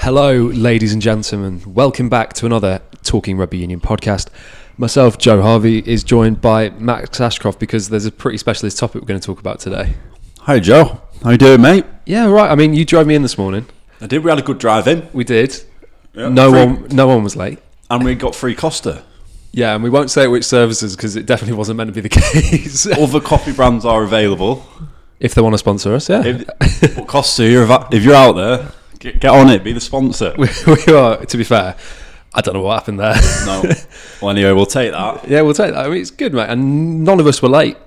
Hello, ladies and gentlemen. Welcome back to another Talking Rugby Union podcast. Myself, Joe Harvey, is joined by Max Ashcroft because there's a pretty specialist topic we're going to talk about today. Hi, Joe. How you doing, mate? Yeah, right. I mean, you drove me in this morning. I did. We had a good drive in. We did. Yeah, No one was late. And we got free Costa. Yeah, and we won't say which services because it definitely wasn't meant to be the case. Other coffee brands are available. If they want to sponsor us, yeah. But Costa, if you're out there, get on it. Be the sponsor. We are, to be fair. I don't know what happened there. No. Well, anyway, we'll take that. Yeah, we'll take that. I mean, it's good, mate. And none of us were late.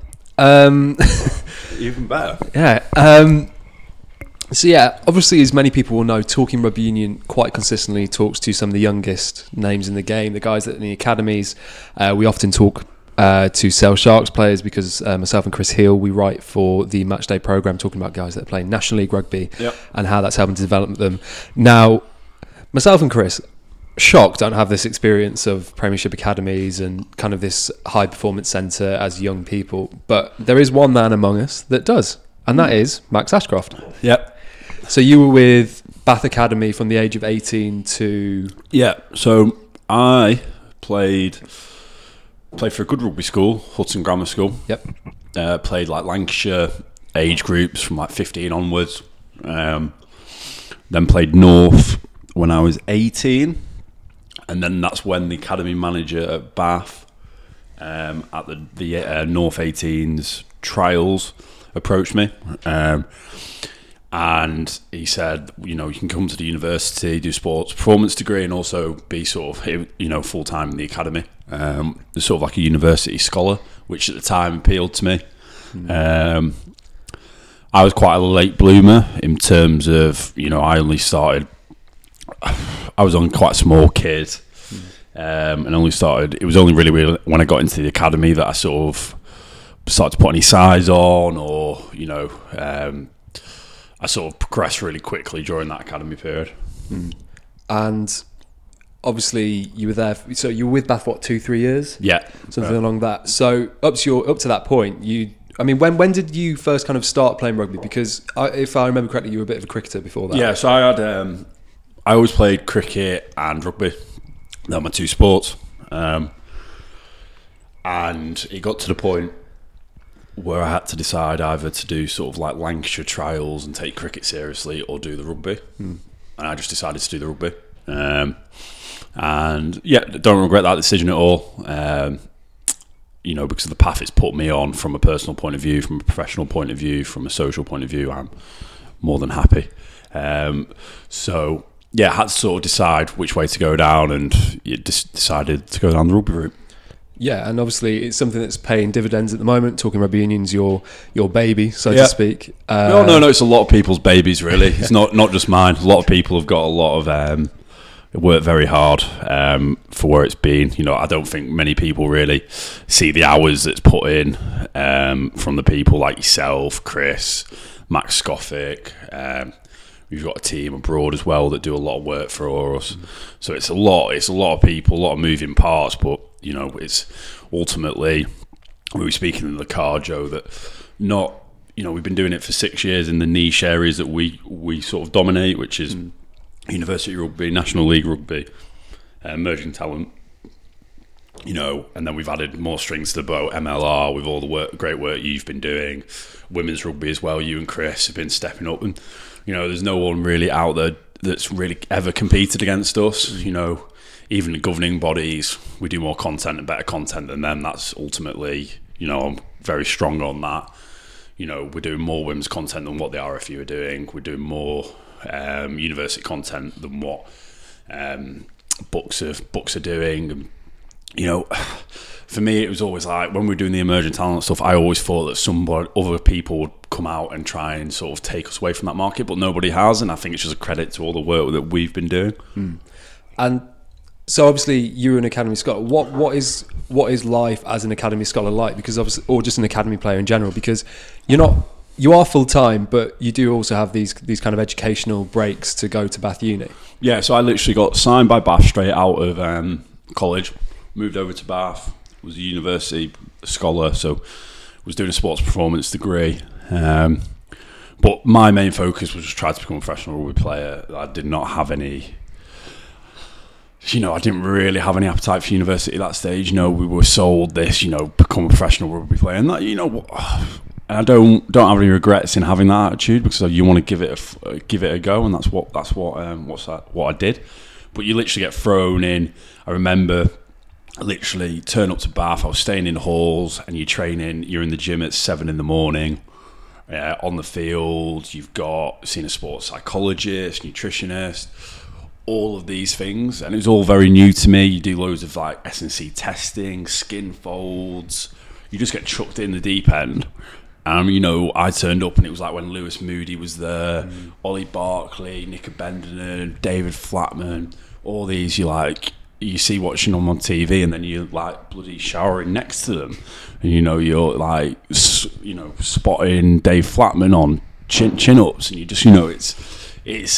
Even better. Yeah. So yeah, obviously, as many people will know, Talking Rugby Union quite consistently talks to some of the youngest names in the game, the guys that are in the academies. We often talk to Sale Sharks players because myself and Chris Heal, we write for the Matchday programme talking about guys that are playing National League Rugby and how that's helping to develop them. Now, myself and Chris, shocked, don't have this experience of Premiership academies and kind of this high performance centre as young people, but there is one man among us that does, and that is Max Ashcroft. Yep. So you were with Bath Academy from the age of 18 to... Yeah, so I played for a good rugby school, Hudson Grammar School. Yep. Played like Lancashire age groups from like 15 onwards. Then played North when I was 18. And then that's when the academy manager at Bath at the North 18s trials approached me. And he said, you know, you can come to the university, do sports performance degree, and also be sort of, you know, full time in the academy. Sort of like a university scholar, which at the time appealed to me. I was quite a late bloomer in terms of, you know, I was only quite a small kid, and it was only really when I got into the academy that I sort of started to put any size on, or, you know, I sort of progressed really quickly during that academy period. And obviously you were there, so you were with Bath, what, 2-3 years? Yeah. Something along that. So up to that point, when did you first kind of start playing rugby? Because if I remember correctly, you were a bit of a cricketer before that. Yeah, so I always played cricket and rugby. They're my two sports. And it got to the point where I had to decide either to do sort of like Lancashire trials and take cricket seriously, or do the rugby. And I just decided to do the rugby. And yeah, don't regret that decision at all. You know, because of the path it's put me on from a personal point of view, from a professional point of view, from a social point of view, I'm more than happy. So yeah, I had to sort of decide which way to go down, and decided to go down the rugby route. Yeah, and obviously it's something that's paying dividends at the moment. Talking Rugby Union's your baby, so to speak. No, it's a lot of people's babies, really. It's not just mine. A lot of people have got a lot of worked very hard for where it's been. You know, I don't think many people really see the hours that's put in from the people like yourself, Chris, Max Scoffick. We've got a team abroad as well that do a lot of work for us. So it's a lot of people, a lot of moving parts, but you know, it's ultimately, we were speaking in the car, Joe, that we've been doing it for 6 years in the niche areas that we sort of dominate, which is university rugby, National League rugby, emerging talent, you know, and then we've added more strings to the bow, MLR, with all the great work you've been doing, women's rugby as well. You and Chris have been stepping up, and you know, there's no one really out there that's really ever competed against us. You know, even the governing bodies, we do more content and better content than them. That's ultimately, you know, I'm very strong on that. You know, we're doing more women's content than what the RFU are doing. We're doing more university content than what books are doing. And, you know, for me, it was always like, when we were doing the emerging talent stuff, I always thought that other people would come out and try and sort of take us away from that market, but nobody has, and I think it's just a credit to all the work that we've been doing. And so obviously you're an academy scholar. What is life as an academy scholar like? Because obviously, or just an academy player in general, because you are full time, but you do also have these kind of educational breaks to go to Bath Uni. Yeah, so I literally got signed by Bath straight out of college, moved over to Bath, was a university scholar, so was doing a sports performance degree. But my main focus was just try to become a professional rugby player. I did not have any, I didn't really have any appetite for university at that stage. We were sold this, become a professional rugby player, and that, and I don't have any regrets in having that attitude, because you want to give it a go, and that's what I did. But you literally get thrown in. I remember literally turn up to Bath. I was staying in halls, and you're training. You're in the gym at 7 a.m. On the field, you've seen a sports psychologist, nutritionist, all of these things, and it was all very new to me. You do loads of like S&C testing, skin folds. You just get chucked in the deep end. I turned up, and it was like when Lewis Moody was there, Ollie Barkley, Nick Abendinen, David Flatman, all these. You see watching them on TV, and then you're like bloody showering next to them, and you're like spotting Dave Flatman on chin ups, and you just it's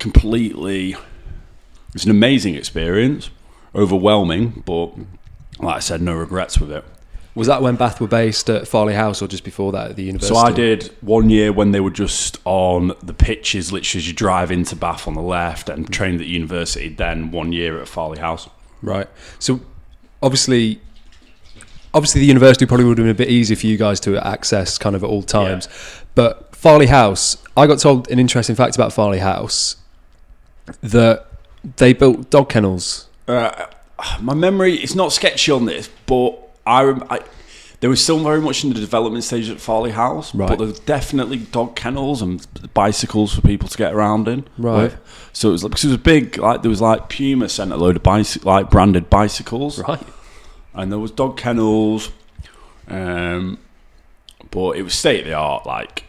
an amazing experience, overwhelming, but like I said, no regrets with it. Was that when Bath were based at Farley House, or just before that at the university? So I did 1 year when they were just on the pitches, literally as you drive into Bath on the left, and trained at university, then 1 year at Farley House. Right. So obviously the university probably would have been a bit easier for you guys to access kind of at all times. Yeah. But Farley House, I got told an interesting fact about Farley House, that they built dog kennels. My memory is not sketchy on this, but there was still very much in the development stage at Farley House, right. But there was definitely dog kennels and bicycles for people to get around in. Right. So it was big. Like there was like Puma sent a load of branded bicycles. Right. And there was dog kennels, but it was state of the art. Like,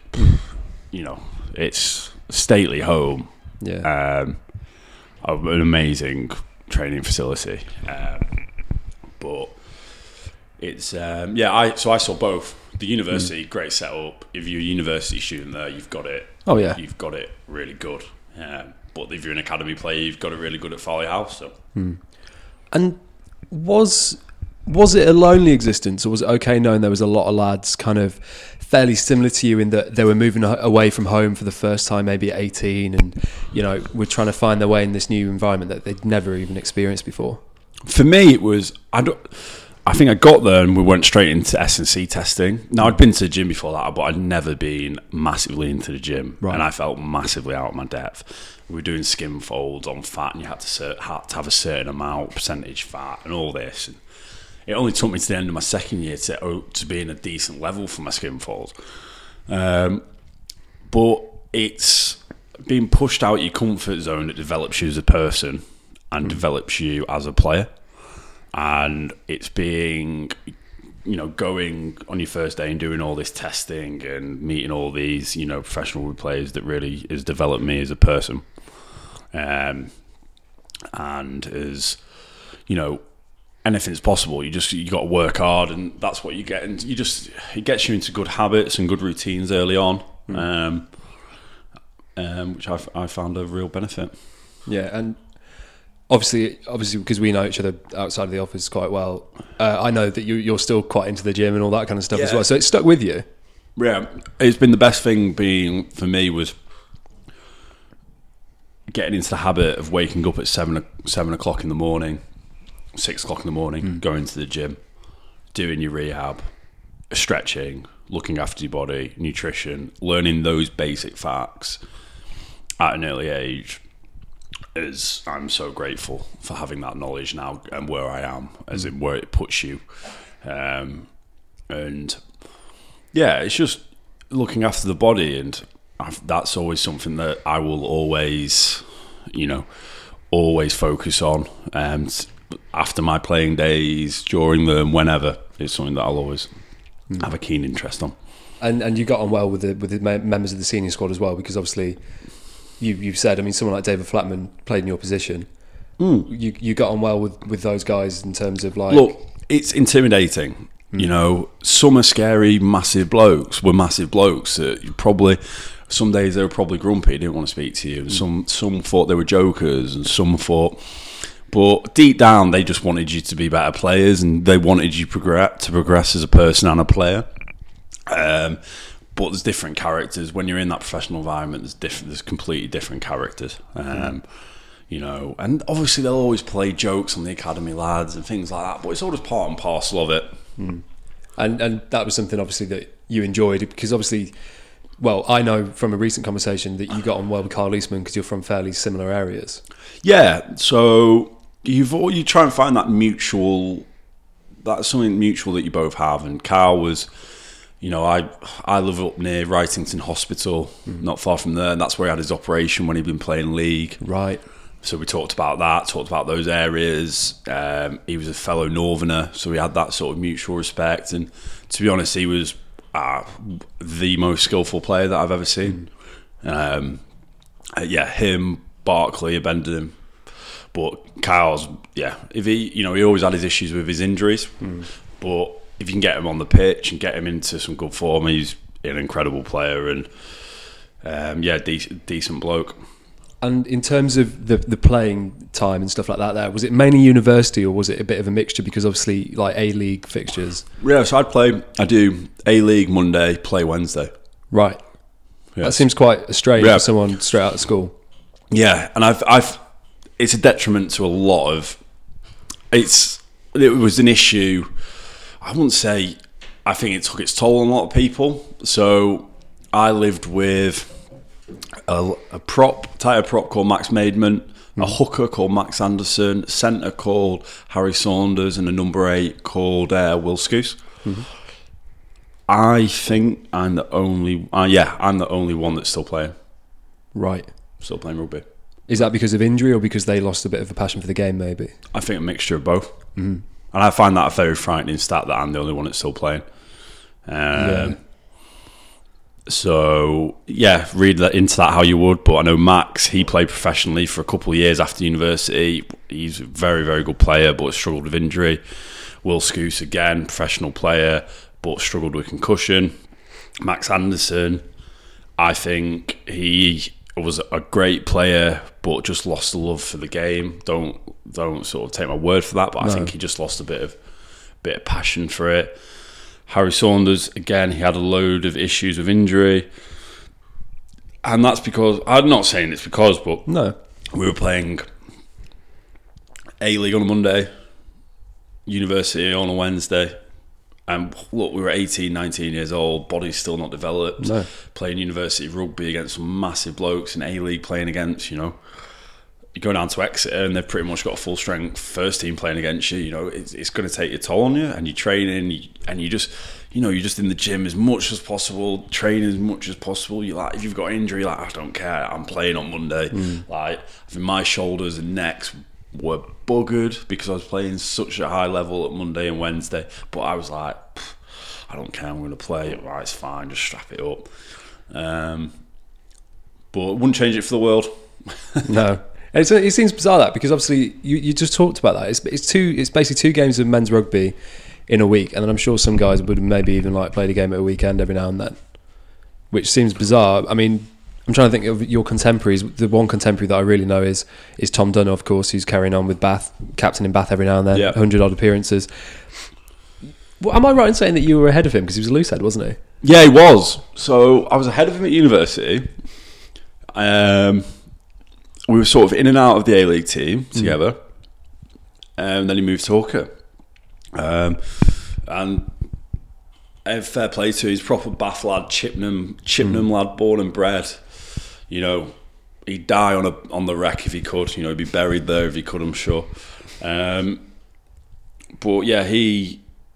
it's a stately home. Yeah. An amazing training facility, but. It's I saw both. The university, great setup. If you're a university student there, you've got it. Oh yeah, you've got it really good. But if you're an academy player, you've got it really good at Farley House. So. And was it a lonely existence, or was it okay knowing there was a lot of lads kind of fairly similar to you in that they were moving away from home for the first time, maybe at 18, and were trying to find their way in this new environment that they'd never even experienced before? For me, it was I think I got there and we went straight into S&C testing. Now, I'd been to the gym before that, but I'd never been massively into the gym. Right. And I felt massively out of my depth. We were doing skin folds on fat, and you had to have a certain amount, percentage fat, and all this. And it only took me to the end of my second year to be in a decent level for my skin folds. But it's being pushed out your comfort zone that develops you as a person and develops you as a player. And it's being, going on your first day and doing all this testing and meeting all these, professional players that really has developed me as a person. And as, anything's possible. You got to work hard, and that's what you get. And it gets you into good habits and good routines early on, which I found a real benefit. Yeah, and Obviously, because we know each other outside of the office quite well, I know that you're still quite into the gym and all that kind of stuff as well. So it stuck with you. Yeah, it's been the best thing for me was getting into the habit of waking up at 7 o'clock in the morning, 6 o'clock in the morning, going to the gym, doing your rehab, stretching, looking after your body, nutrition, learning those basic facts at an early age. I'm so grateful for having that knowledge now and where I am, as in where it puts you. And yeah, it's just looking after the body, and that's always something that I will always focus on. After my playing days, during them, whenever, it's something that I'll always have a keen interest on. And you got on well with the members of the senior squad as well, because obviously you've said, someone like David Flatman played in your position. You got on well with those guys in terms of like... Look, it's intimidating. Some are scary, massive blokes. Were massive blokes. Some days they were probably grumpy, didn't want to speak to you. Some thought they were jokers, and some thought... But deep down, they just wanted you to be better players, and they wanted you to progress as a person and a player. but there's different characters when you're in that professional environment. There's completely different characters. And obviously they'll always play jokes on the academy lads and things like that, but it's all just part and parcel of it. And that was something obviously that you enjoyed, because obviously, well, I know from a recent conversation that you got on well with Carl Eastman because you're from fairly similar areas. Yeah, so you try and find that's something mutual that you both have. And Carl was, I live up near Wrightington Hospital, not far from there, and that's where he had his operation when he'd been playing league. Right. So we talked about that, talked about those areas. He was a fellow Northerner, so we had that sort of mutual respect. And to be honest, he was the most skillful player that I've ever seen. Him, Barkley, Abendon. But Kyle's, if he always had his issues with his injuries. But if you can get him on the pitch and get him into some good form, he's an incredible player and decent bloke. And in terms of the playing time and stuff like that, was it mainly university or was it a bit of a mixture? Because obviously, like A-League fixtures. Yeah, so I do A-League Monday, play Wednesday. Right. Yes. That seems quite strange for someone straight out of school. Yeah, and I've it's a detriment to a lot of. It was an issue. I wouldn't say. I think it took its toll on a lot of people. So I lived with a tighter prop called Max Maidman, a hooker called Max Anderson, a centre called Harry Saunders, and a number 8 called Will Scouse. I think I'm the only one that's still playing. Right. Still playing rugby. Is that because of injury or because they lost a bit of a passion for the game, maybe? I think a mixture of both. And I find that a very frightening stat that I'm the only one that's still playing. So, read into that how you would. But I know Max, he played professionally for a couple of years after university. He's a very, very good player, but struggled with injury. Will Scouse, again, professional player, but struggled with concussion. Max Anderson, I think he was a great player, but just lost the love for the game. Don't sort of take my word for that, but I think he just lost a bit of passion for it. Harry Saunders, again, he had a load of issues with injury. And that's because, I'm not saying it's because, but we were playing A-League on a Monday, university on a Wednesday. And look, we were 18, 19 years old, body's still not developed. Playing university rugby against some massive blokes in A-League playing against, you go down to Exeter and they've pretty much got a full strength first team playing against you. It's going to take your toll on you, and you're training and you're just in the gym as much as possible, training as much as possible. You're like, if you've got an injury, like, I don't care, I'm playing on Monday. Like, I think my shoulders and necks were buggered because I was playing such a high level at Monday and Wednesday, but I was like, I don't care, I'm going to play. Right, it's fine, just strap it up. But I wouldn't change it for the world. No. And it seems bizarre that, because obviously you just talked about that. It's basically 2 games of men's rugby in a week, and then I'm sure some guys would maybe even like play the game at a weekend every now and then, which seems bizarre. I mean, I'm trying to think of your contemporaries. The one contemporary that I really know is Tom Dunn, of course, who's carrying on with Bath, captain in Bath every now and then, 100 odd appearances. Well, am I right in saying that you were ahead of him because he was a loosehead, wasn't he? Yeah, he was. So I was ahead of him at university. We were sort of in and out of the A-League team together, and then he moved to hooker. And fair play to him, he's proper Bath lad, Chippenham lad, born and bred. He'd die on the wreck if he could. He'd be buried there if he could, I'm sure. But yeah, he's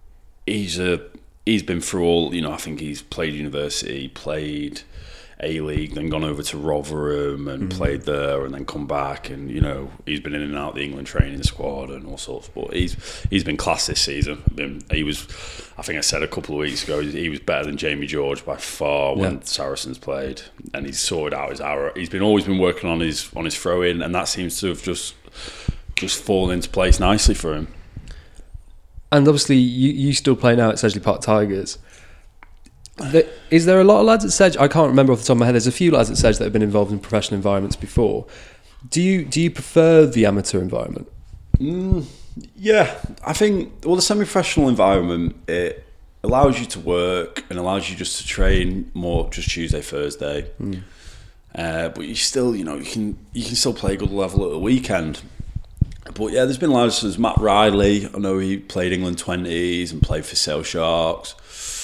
been through all. I think he's played university, played A-League, then gone over to Rotherham and played there, and then come back, and he's been in and out of the England training squad and all sorts. But he's been class this season. I think I said a couple of weeks ago, he was better than Jamie George by far when Saracens played, and he's sorted out his arrow. He's always been working on his throw in, and that seems to have just fallen into place nicely for him. And obviously, you still play now at Sedgley Park Tigers. Is there a lot of lads at Sedge? I can't remember off the top of my head. There's a few lads at Sedge that have been involved in professional environments before. Do you prefer the amateur environment? Yeah, I think the semi-professional environment, allows you to work and allows you just to train more just Tuesday, Thursday. But you still, you can still play a good level at the weekend. But yeah, there's been lads, there's Matt Riley. I know he played England 20s and played for Sale Sharks.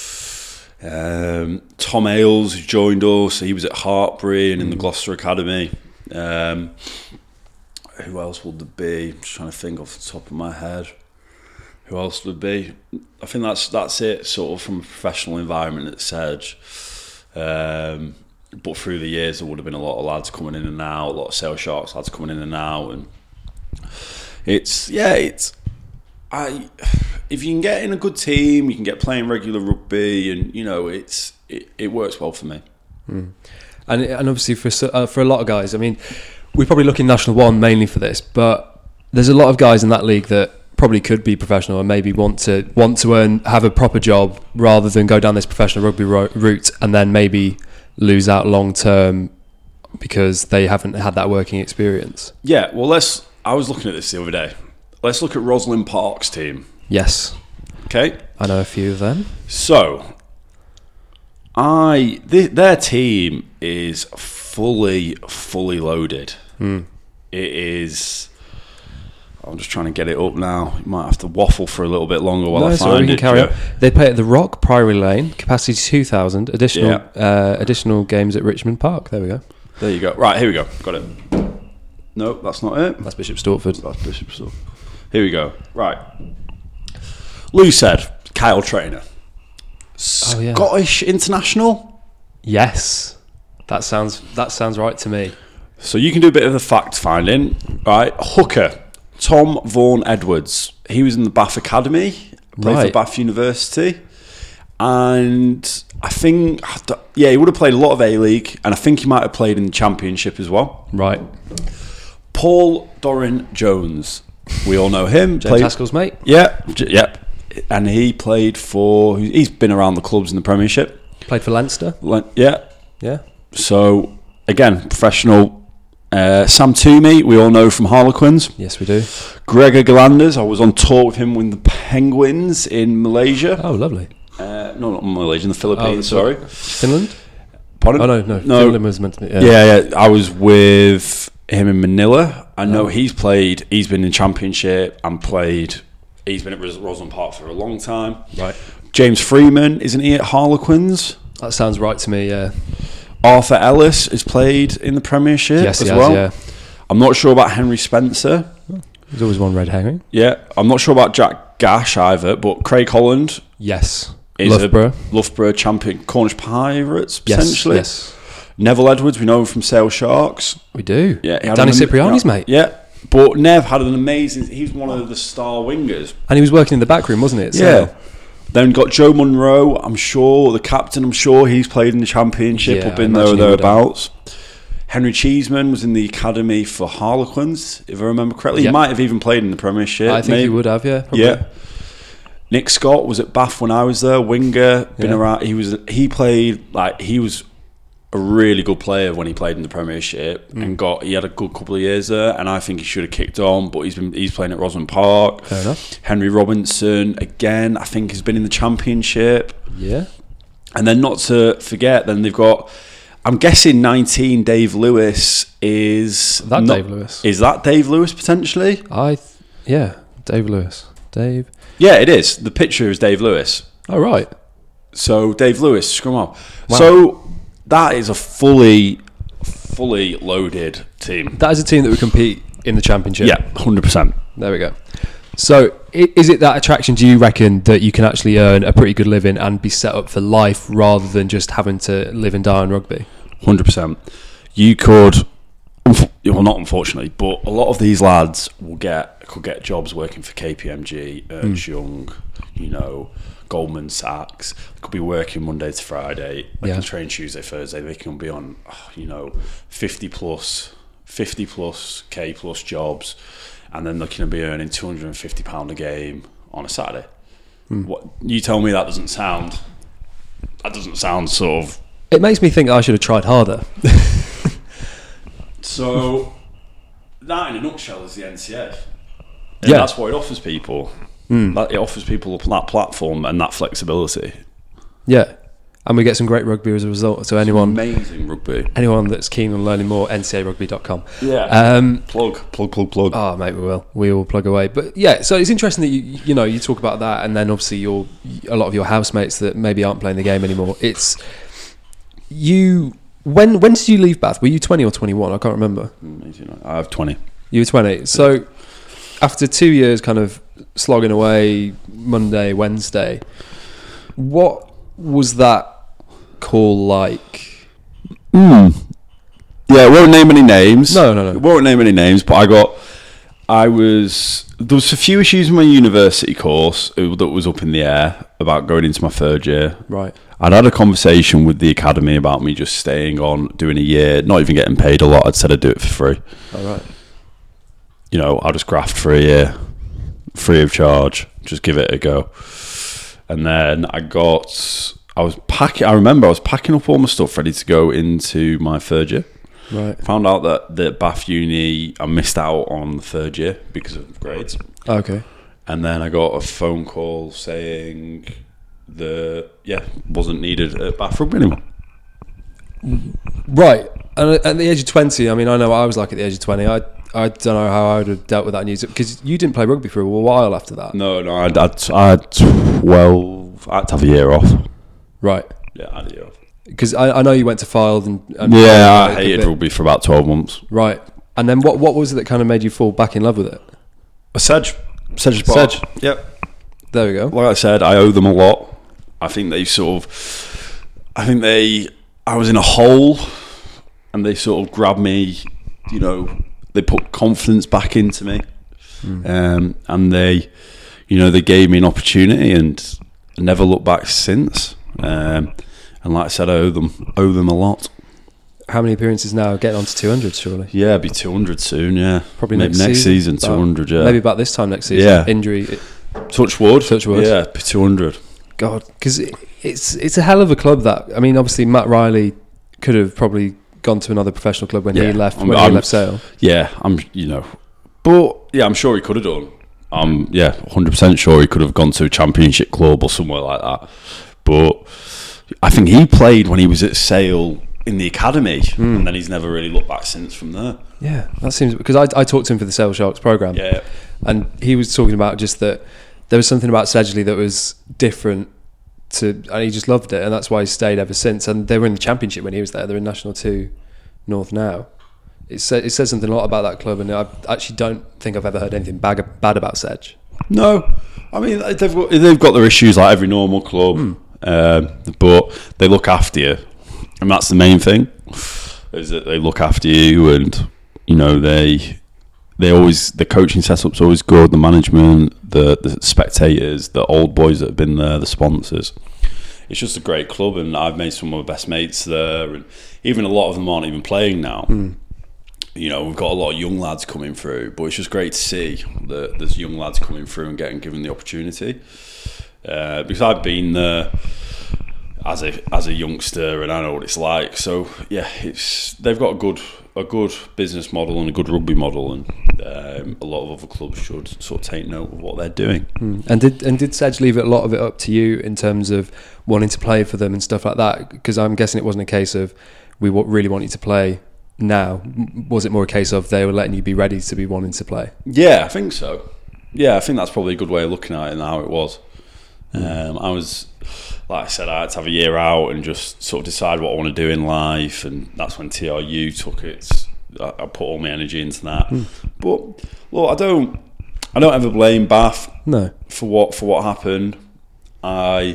Tom Ailes, who joined us, he was at Hartbury and in the Gloucester Academy. Who else would there be? I'm just trying to think off the top of my head. Who else would there be? I think that's it, sort of from a professional environment at Sedge. But through the years, there would have been a lot of lads coming in and out, a lot of Sale Sharks lads coming in and out, and if you can get in a good team, you can get playing regular rugby, and it works well for me. And obviously for a lot of guys, I mean, we probably look in National 1 mainly for this, but there's a lot of guys in that league that probably could be professional and maybe want to have a proper job rather than go down this professional rugby route and then maybe lose out long term because they haven't had that working experience. Yeah, well, I was looking at this the other day. Let's look at Rosalind Park's team. Yes. Okay. I know a few of them. So, their team is fully loaded. It is. I'm just trying to get it up now. You might have to waffle for a little bit longer while I find it. Carry on. They play at the Rock, Priory Lane, capacity 2,000. Additional games at Richmond Park. There we go. There you go. Right, here we go. Got it. No, that's not it. That's Bishop Stortford. That's Bishop Stortford. Here we go. Right. Lou said, Kyle Trainer. Scottish international? Yes. That sounds right to me. So you can do a bit of the fact finding. Right. Hooker. Tom Vaughan Edwards. He was in the Bath Academy. Played for Bath University. And I think, he would have played a lot of A-League. And I think he might have played in the Championship as well. Right. Paul Doran Jones. We all know him. James Haskell's mate. Yeah. And he played he's been around the clubs in the Premiership. Played for Leinster. Yeah. So, again, professional. Sam Toomey, we all know from Harlequins. Yes, we do. Gregor Galanders, I was on tour with him with the Penguins in Malaysia. Oh, lovely. No, not Malaysia, in the Philippines, sorry. Finland? Pardon? Oh, no. Finland was meant to be. Yeah. I was with him in Manila. I know he's been in Championship and he's been at Rosalind Park for a long time. Right. James Freeman, isn't he at Harlequins? That sounds right to me, yeah. Arthur Ellis has played in the Premiership as well. Yeah. I'm not sure about Henry Spencer. There's always one red herring. Yeah. I'm not sure about Jack Gash either, but Craig Holland. Yes. Is Loughborough champion, Cornish Pirates, potentially. Yes. Neville Edwards, we know him from Sale Sharks. We do. Yeah. Danny Cipriani's mate. Yeah. But Nev had an amazing... He's one of the star wingers. And he was working in the back room, wasn't it? Yeah. Then got Joe Munro, I'm sure, the captain, he's played in the Championship or been there or thereabouts. Henry Cheeseman was in the academy for Harlequins, if I remember correctly. He might have even played in the Premiership. I think he would have, yeah. Probably. Yeah. Nick Scott was at Bath when I was there, winger, been around. He was a really good player when he played in the Premiership and he had a good couple of years there, and I think he should have kicked on, but he's playing at Rosalind Park. Fair enough. Henry Robinson again, I think has been in the Championship. Yeah. And then not to forget, then they've got, I'm guessing 19 Dave Lewis is Dave Lewis. Is that Dave Lewis potentially? Dave Lewis. Dave. Yeah, it is. The picture is Dave Lewis. Oh right. So Dave Lewis, scrum up. Wow. So that is a fully loaded team. That is a team that would compete in the Championship. Yeah, 100%. There we go. So is it that attraction, do you reckon, that you can actually earn a pretty good living and be set up for life rather than just having to live and die on rugby? 100%. You could, well, not unfortunately, but a lot of these lads could get jobs working for KPMG, Ernst Young, Goldman Sachs. They could be working Monday to Friday. They can train Tuesday, Thursday. They can be on, 50 plus K plus jobs, and then they're going to be earning £250 a game on a Saturday. What you tell me that doesn't sound sort of. It makes me think I should have tried harder. So that, in a nutshell, is the NCA. Yeah, that's what it offers people. It offers people that platform and that flexibility. Yeah. And we get some great rugby as a result. So anyone that's keen on learning more, ncarugby.com. Yeah. Plug. Oh, mate, we will plug away. But yeah, so it's interesting that you talk about that, and then obviously a lot of your housemates that maybe aren't playing the game anymore. It's you. When did you leave Bath? Were you 20 or 21? I can't remember. I have 20. You were 20. So after 2 years, kind of slogging away, Monday, Wednesday, what was that call like? Yeah, it won't name any names. No. It won't name any names, but there was a few issues in my university course that was up in the air about going into my third year. Right. I'd had a conversation with the academy about me just staying on, doing a year, not even getting paid a lot. I'd said I'd do it for free. All right. I'll just graft for a year, free of charge, just give it a go. And then I remember I was packing up all my stuff ready to go into my third year. Right. Found out that the Bath Uni, I missed out on the third year because of grades. Okay. And then I got a phone call saying wasn't needed at Bath Rugby anymore. Right. And at the age of 20, I mean, I know what I was like at the age of 20. I don't know how I would have dealt with that news, because you didn't play rugby for a while after that. No, I had 12. I had to have a year off. Right. Yeah, I had a year off. Because I know you went to Fylde and I hated rugby for about 12 months. Right. And then what was it that kind of made you fall back in love with it? Sedge. Yep. There we go. Like I said, I owe them a lot. I think I was in a hole and they sort of grabbed me, they put confidence back into me. And they gave me an opportunity and never looked back since. And like I said, I owe them a lot. How many appearances now? Getting on to 200, surely. Yeah, it'll be 200 soon. Yeah, probably maybe next season 200. Yeah, maybe about this time next season. Yeah, injury. Touch wood. Yeah, 200. God, because it's a hell of a club. That, I mean, obviously Matt Riley could have probably gone to another professional club when he left. He left Sale. Yeah, but yeah, I'm sure he could have done. 100% sure he could have gone to a championship club or somewhere like that. But I think he played when he was at Sale in the academy, and then he's never really looked back since from there. Yeah, that seems, because I talked to him for the Sale Sharks programme. Yeah, and he was talking about just that there was something about Sedgley that was different and he just loved it, and that's why he stayed ever since. And they were in the championship when he was there. They're in National 2 North now. It says something a lot about that club, and I actually don't think I've ever heard anything bad about Sedge. No, I mean they've got their issues like every normal club, but they look after you, and that's the main thing. Is that they look after you, and the coaching setup's always good. The management, the spectators, the old boys that have been there, the sponsors. It's just a great club, and I've made some of my best mates there, and even a lot of them aren't even playing now. We've got a lot of young lads coming through, but it's just great to see that there's young lads coming through and getting given the opportunity. Because I've been there as a youngster, and I know what it's like. So yeah, they've got a good business model and a good rugby model, and a lot of other clubs should sort of take note of what they're doing. And did Sedge leave a lot of it up to you in terms of wanting to play for them and stuff like that? Because I'm guessing it wasn't a case of we really want you to play now. Was it more a case of they were letting you be ready to be wanting to play? Yeah, I think so. Yeah, I think that's probably a good way of looking at it and how it was. I was, like I said, I had to have a year out and just sort of decide what I want to do in life, and that's when TRU took it. I put all my energy into that. But look, I don't ever blame Bath for what happened. I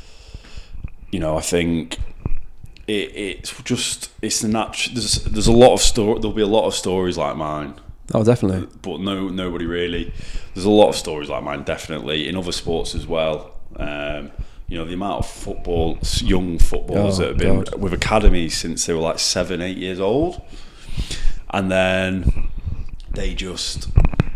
think it's the natural. There's a lot of there'll be a lot of stories like mine. Oh, definitely. But nobody really. There's a lot of stories like mine, definitely, in other sports as well. The amount of young footballers that have been with academies since they were like 7-8 years old, and then they just,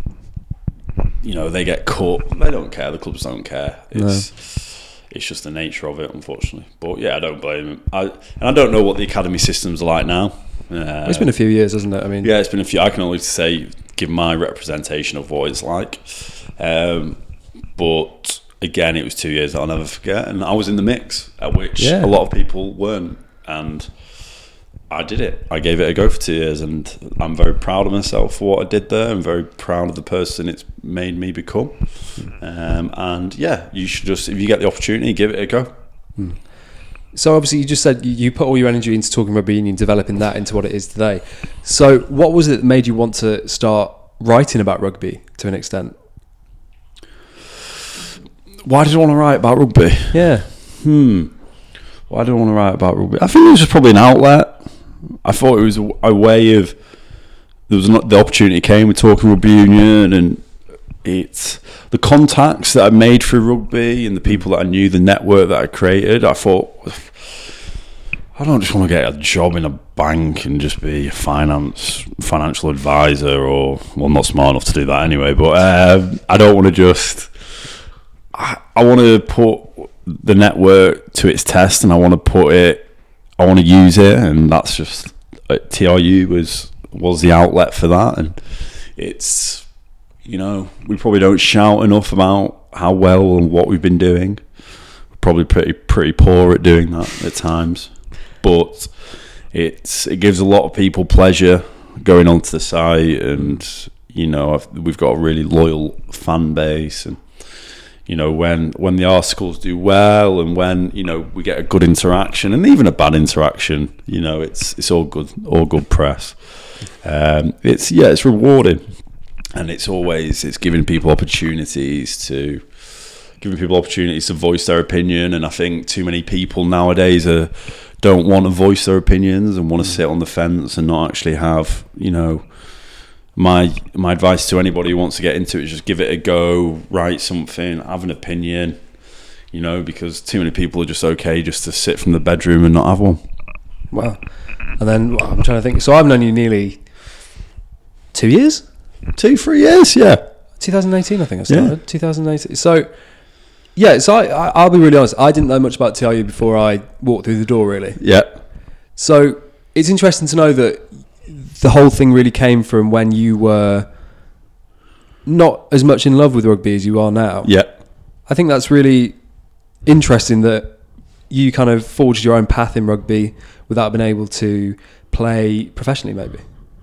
they get cut. They don't care. The clubs don't care. It's just the nature of it, unfortunately. But yeah, I don't blame them. I don't know what the academy systems are like now. It's been a few years, hasn't it? I mean, yeah, it's been a few. I can only give my representation of what it's like. But again, it was 2 years that I'll never forget, and I was in the mix, at which Yeah. a lot of people weren't, and I did it. I gave it a go for 2 years, and I'm very proud of myself for what I did there. I'm very proud of the person it's made me become. And yeah, you should just, if you get the opportunity, give it a go. So obviously you just said you put all your energy into Talking Rugby Union, developing that into what it is today. So what was it that made you want to start writing about rugby to an extent? Why did I want to write about rugby? Yeah. Why did I want to write about rugby? I think it was just probably an outlet. I thought it was a way of, there was not, the opportunity came with Talking Rugby Union, and it's the contacts that I made through rugby and the people that I knew, the network that I created. I thought, I don't just want to get a job in a bank and just be a financial advisor, or, well, I'm not smart enough to do that anyway, but I don't want to just, I want to put the network to its test, and I want to use it, and that's just, TRU was the outlet for that. And it's, you know, we probably don't shout enough about how well and what we've been doing. We're probably pretty poor at doing that at times, but it gives a lot of people pleasure going onto the site, and you know, we've got a really loyal fan base, and you know, when the articles do well, and when, you know, we get a good interaction, and even a bad interaction, you know, it's all good press. It's rewarding, and it's giving people opportunities to voice their opinion. And I think too many people nowadays don't want to voice their opinions and want to sit on the fence and not actually have, you know. My advice to anybody who wants to get into it is just give it a go, write something, have an opinion, you know, because too many people are just okay just to sit from the bedroom and not have one. Wow. And then I'm trying to think. So I've known you nearly 2 years? 2-3 years, yeah. 2018, I think I started. Yeah. 2018. So, yeah, so I'll be really honest. I didn't know much about TRU before I walked through the door, really. Yeah. So it's interesting to know that the whole thing really came from when you were not as much in love with rugby as you are now. Yeah. I think that's really interesting that you kind of forged your own path in rugby without being able to play professionally, maybe.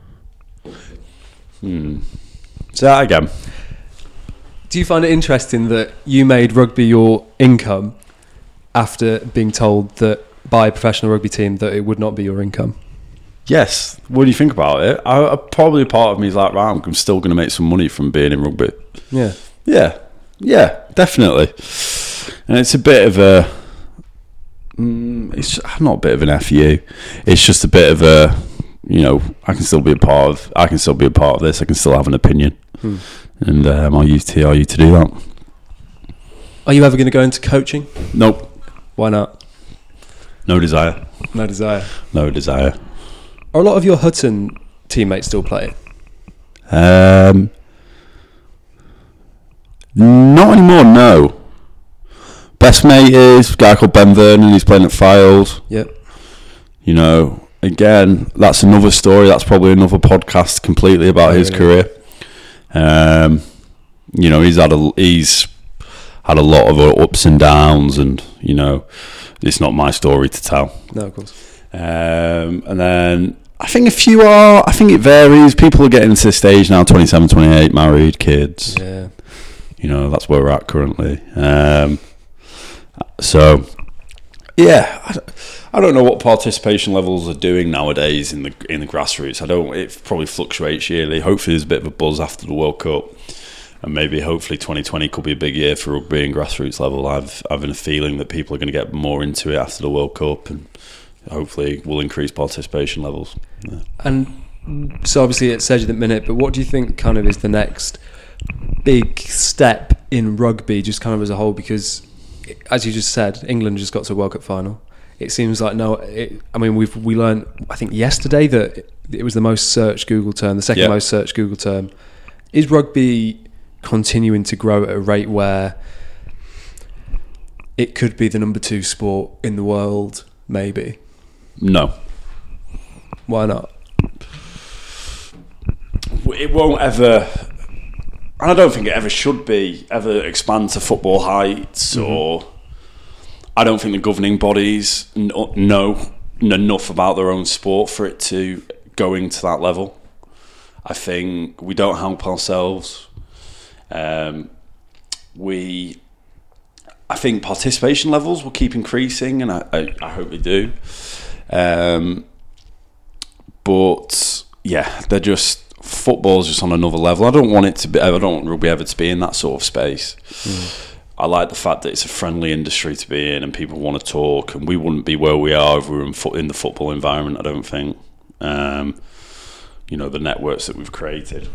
Say that again. Do you find it interesting that you made rugby your income after being told that by a professional rugby team that it would not be your income? Yes. What do you think about it? Probably part of me is like, right, I'm still going to make some money from being in rugby. Yeah. Yeah, definitely. And it's a bit of a, it's not a bit of an FU. It's just a bit of a, you know, I can still be a part of this. I can still have an opinion. And I'll use TRU to do that. Are you ever going to go into coaching? Nope. Why not? No desire. No desire. No desire. Are a lot of your Hutton teammates still playing? Not anymore, no. Best mate is a guy called Ben Vernon. He's playing at Files. Yep. You know, again, that's another story. That's probably another podcast completely about his career. You know, he's had a lot of ups and downs, and you know, it's not my story to tell. No, of course. And then I think I think it varies. People are getting to the stage now, 27, 28, married, kids. Yeah. You know, that's where we're at currently. So, yeah, I don't know what participation levels are doing nowadays in the grassroots. It probably fluctuates yearly. Hopefully there's a bit of a buzz after the World Cup. And maybe hopefully 2020 could be a big year for rugby and grassroots level. I've a feeling that people are going to get more into it after the World Cup, and hopefully will increase participation levels. Yeah. And so obviously it's Sedgwick at the minute, but what do you think kind of is the next big step in rugby, just kind of as a whole? Because as you just said, England just got to a World Cup final. It seems like we learned, I think yesterday, that it was the most searched Google term, the second most searched Google term. Is rugby continuing to grow at a rate where it could be the number 2 sport in the world, maybe? No. Why not? It won't ever and I don't think it ever should ever expand to football heights, or I don't think the governing bodies know enough about their own sport for it to going to that level. I think we don't help ourselves. I think participation levels will keep increasing, and I hope they do. But yeah, they're just, football's just on another level. I don't want rugby ever to be in that sort of space. I like the fact that it's a friendly industry to be in, and people want to talk, and we wouldn't be where we are if we were in the football environment, I don't think. The networks that we've created.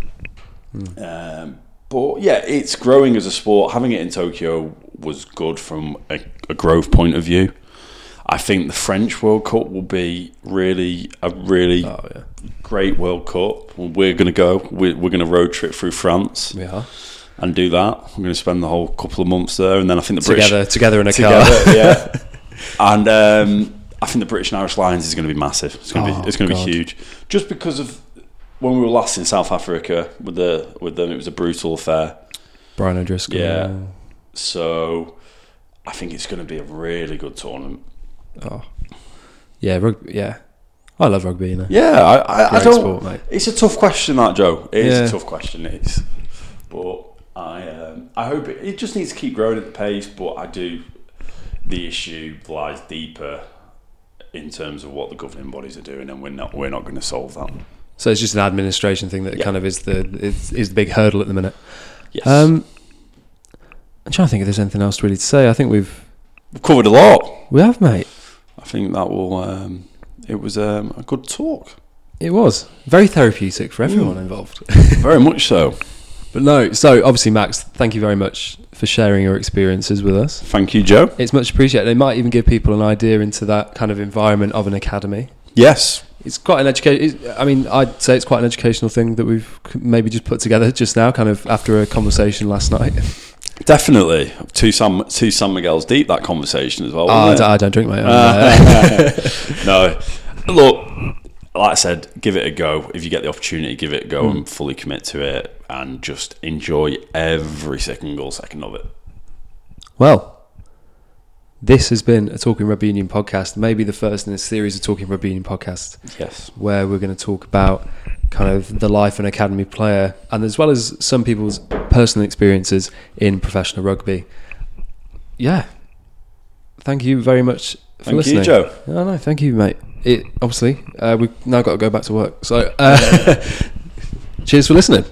But yeah, it's growing as a sport. Having it in Tokyo was good from a growth point of view. I think the French World Cup will be a really great World Cup. We're going to go. We're going to road trip through France. Yeah. And do that. We're going to spend the whole couple of months there, and then I think the British together in a car. Yeah. And I think the British and Irish Lions is going to be massive. It's going to be huge. Just because of when we were last in South Africa with them, it was a brutal affair. Brian O'Driscoll. Yeah. So I think it's going to be a really good tournament. Oh. Yeah, rugby. Yeah. I love rugby. Yeah, I don't. Sport, mate. It's a tough question, that, Joe. It is a tough question. It is, but I hope it just needs to keep growing at the pace. But the issue lies deeper in terms of what the governing bodies are doing, and we're not going to solve that. So it's just an administration thing that kind of is the big hurdle at the minute. Yes. I'm trying to think if there's anything else really to say. I think we've covered a lot. We have, mate. I think that will. It was a good talk. It was very therapeutic for everyone involved. Very much so. But no, so obviously, Max, thank you very much for sharing your experiences with us. Thank you, Joe. It's much appreciated. It might even give people an idea into that kind of environment of an academy. Yes. It's quite an I'd say it's quite an educational thing that we've maybe just put together just now, kind of after a conversation last night. Definitely. Two San Miguel's deep, that conversation as well. I don't drink, mate. No. Look, like I said, give it a go. If you get the opportunity, give it a go and fully commit to it, and just enjoy every single second of it. Well, this has been a Talking Rugby Union podcast, maybe the first in a series of Talking Rugby Union podcasts. Yes. Where we're going to talk about kind of the life of an academy player, and as well as some people's personal experiences in professional rugby. Yeah. Thank you very much for listening. Thank you, Joe. No, thank you, mate. Obviously, we've now got to go back to work. So, cheers for listening.